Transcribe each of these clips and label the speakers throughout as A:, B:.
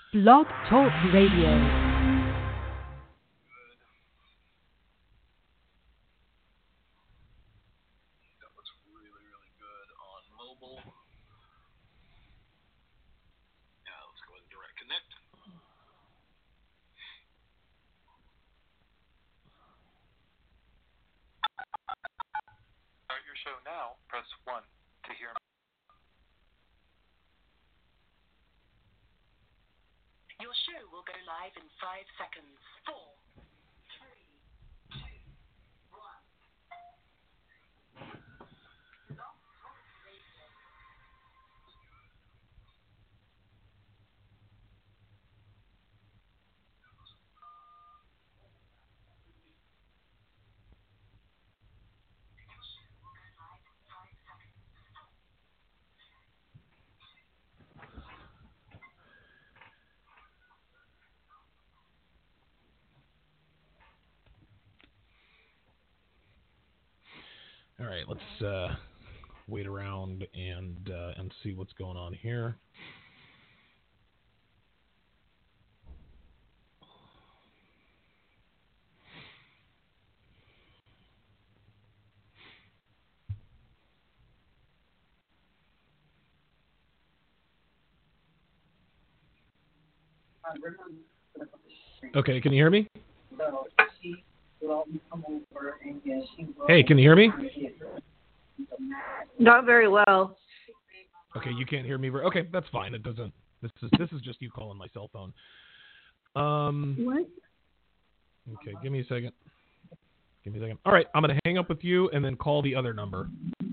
A: Blog Talk Radio.
B: Show now, press 1 to hear.
C: Your show will go live in 5 seconds. 4, 3, 2, 1.
D: All right, let's wait around and see what's going on here. Okay, can you hear me? Hey, can you hear me?
E: Not very well.
D: Okay, you can't hear me. Okay, that's fine. It doesn't. This is just you calling my cell phone.
E: What?
D: Okay, give me a second. All right, I'm gonna hang up with you and then call the other number.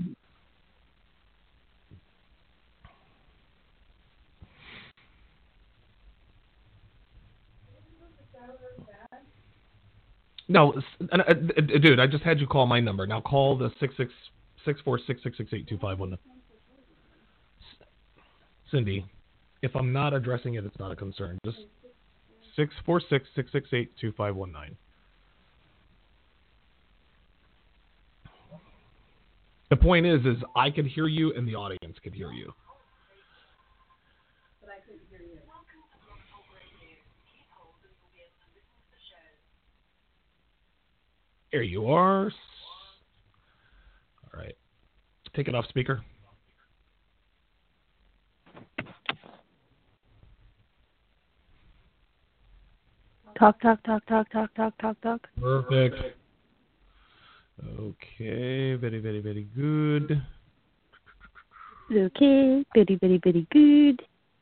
D: No, dude, I just had you call my number. Now call the 646-668-2519. Cindy, if I'm not addressing it, it's not a concern. Just 646-668-2519. The point is I could hear you and the audience could hear you.
E: But I couldn't hear you.
D: There you are. All right. Take it off speaker.
E: Talk.
D: Perfect. Okay. Very, very, very good.
E: Okay. Very good.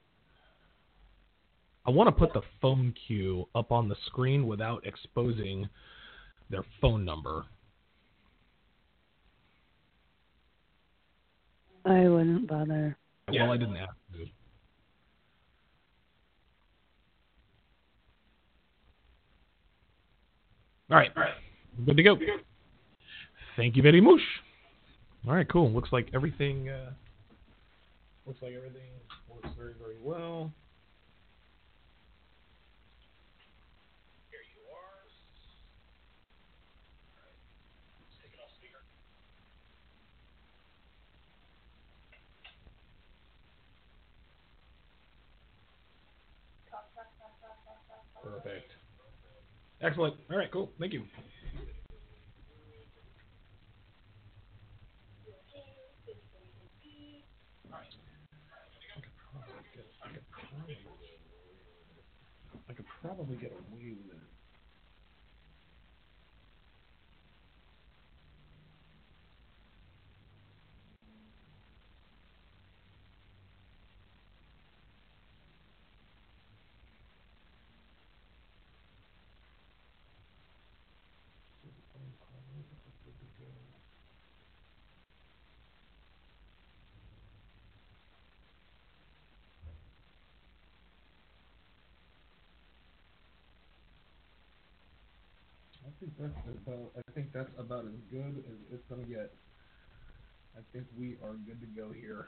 D: I want to put the phone queue up on the screen without exposing their phone number.
E: I wouldn't bother.
D: Well, I didn't ask you. All right. Good to go. Thank you very much. All right, cool. Looks like everything works very, very well. Here you are. All right. Let's take it off speaker. Perfect. Excellent. All right, cool. Thank you. I could probably get away with it. I think that's about as good as it's gonna get. I think we are good to go here.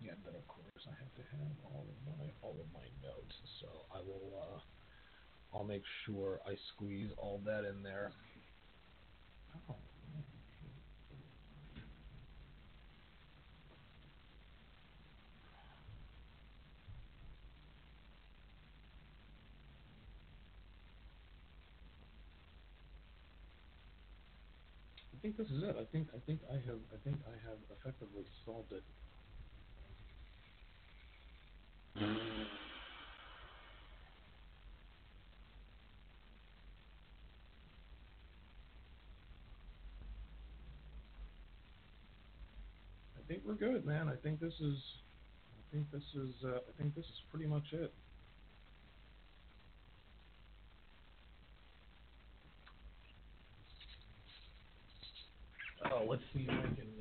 D: forget that, of course, I have to have all of my notes. So I will. I'll make sure I squeeze all that in there. Oh, I think this is it. I think I have effectively solved it. I think we're good, man. I think this is pretty much it. Oh, let's see if I can